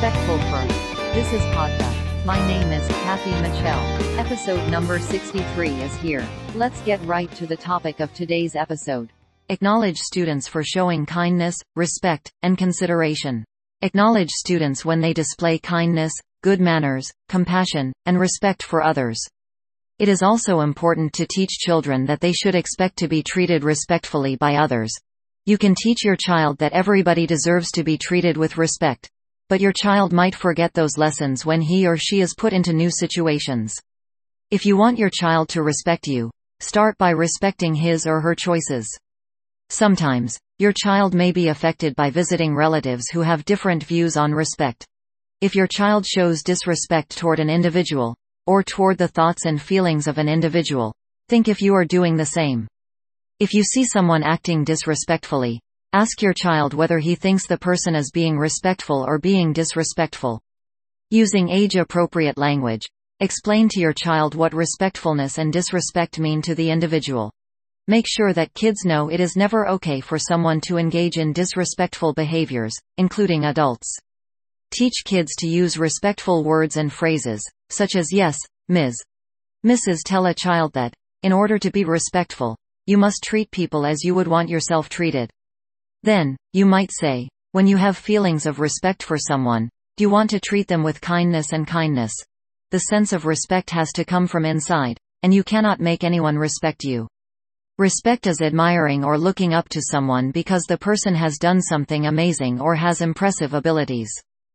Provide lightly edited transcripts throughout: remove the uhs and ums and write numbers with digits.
Respectful for. This is podcast. My name is Kathy Mitchell. Episode number 63 is here. Let's get right to the topic of today's episode. Acknowledge students for showing kindness, respect, and consideration. Acknowledge students when they display kindness, good manners, compassion, and respect for others. It is also important to teach children that they should expect to be treated respectfully by others. You can teach your child that everybody deserves to be treated with respect. But your child might forget those lessons when he or she is put into new situations. If you want your child to respect you, start by respecting his or her choices. Sometimes, your child may be affected by visiting relatives who have different views on respect. If your child shows disrespect toward an individual, or toward the thoughts and feelings of an individual, think if you are doing the same. If you see someone acting disrespectfully, ask your child whether he thinks the person is being respectful or being disrespectful. Using age-appropriate language, explain to your child what respectfulness and disrespect mean to the individual. Make sure that kids know it is never okay for someone to engage in disrespectful behaviors, including adults. Teach kids to use respectful words and phrases, such as yes, Ms. Mrs. Tell a child that, in order to be respectful, you must treat people as you would want yourself treated. Then, you might say, when you have feelings of respect for someone, you want to treat them with kindness and kindness. The sense of respect has to come from inside, and you cannot make anyone respect you. Respect is admiring or looking up to someone because the person has done something amazing or has impressive abilities.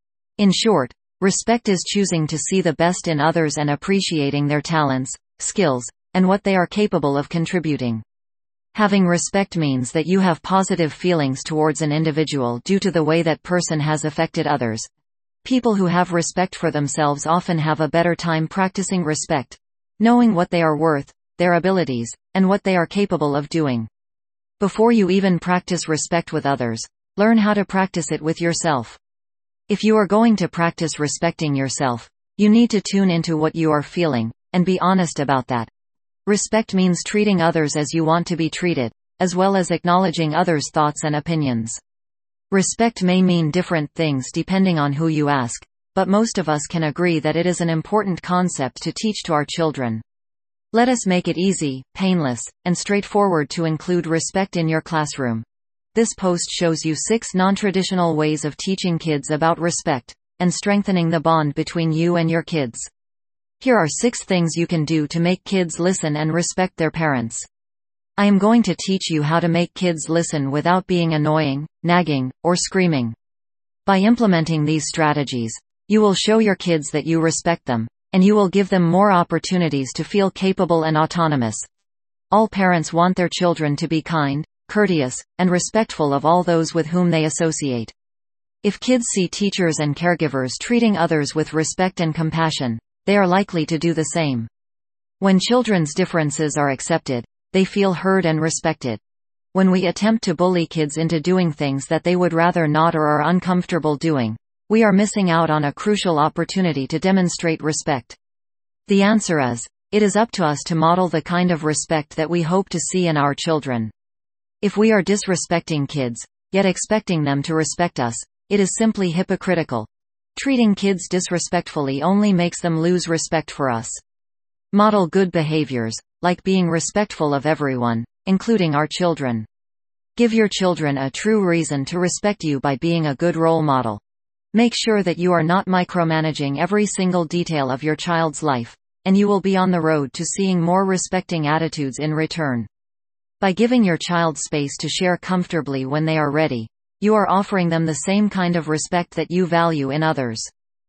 In short, respect is choosing to see the best in others and appreciating their talents, skills, and what they are capable of contributing. Having respect means that you have positive feelings towards an individual due to the way that person has affected others. People who have respect for themselves often have a better time practicing respect, knowing what they are worth, their abilities, and what they are capable of doing. Before you even practice respect with others, learn how to practice it with yourself. If you are going to practice respecting yourself, you need to tune into what you are feeling, and be honest about that. Respect means treating others as you want to be treated, as well as acknowledging others' thoughts and opinions. Respect may mean different things depending on who you ask, but most of us can agree that it is an important concept to teach to our children. Let us make it easy, painless, and straightforward to include respect in your classroom. This post shows you 6 non-traditional ways of teaching kids about respect, and strengthening the bond between you and your kids. Here are 6 things you can do to make kids listen and respect their parents. I am going to teach you how to make kids listen without being annoying, nagging, or screaming. By implementing these strategies, you will show your kids that you respect them, and you will give them more opportunities to feel capable and autonomous. All parents want their children to be kind, courteous, and respectful of all those with whom they associate. If kids see teachers and caregivers treating others with respect and compassion, they are likely to do the same. When children's differences are accepted, they feel heard and respected. When we attempt to bully kids into doing things that they would rather not or are uncomfortable doing, we are missing out on a crucial opportunity to demonstrate respect. The answer is, it is up to us to model the kind of respect that we hope to see in our children. If we are disrespecting kids, yet expecting them to respect us, it is simply hypocritical. Treating kids disrespectfully only makes them lose respect for us. Model good behaviors, like being respectful of everyone, including our children. Give your children a true reason to respect you by being a good role model. Make sure that you are not micromanaging every single detail of your child's life, and you will be on the road to seeing more respecting attitudes in return. By giving your child space to share comfortably when they are ready, you are offering them the same kind of respect that you value in others.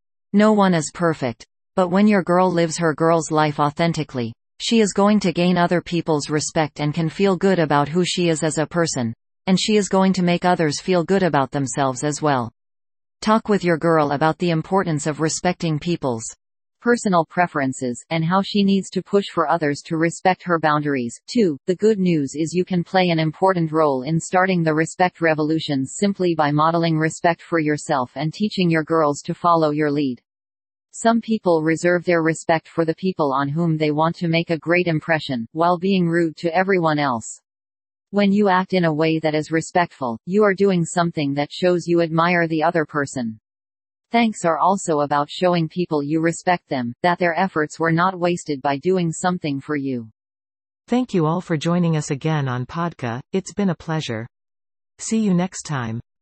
No one is perfect, but when your girl lives her girl's life authentically, she is going to gain other people's respect and can feel good about who she is as a person, and she is going to make others feel good about themselves as well. Talk with your girl about the importance of respecting people's personal preferences, and how she needs to push for others to respect her boundaries. 2. The good news is you can play an important role in starting the respect revolution simply by modeling respect for yourself and teaching your girls to follow your lead. Some people reserve their respect for the people on whom they want to make a great impression, while being rude to everyone else. When you act in a way that is respectful, you are doing something that shows you admire the other person. Thanks are also about showing people you respect them, that their efforts were not wasted by doing something for you. Thank you all for joining us again on Podca. It's been a pleasure. See you next time.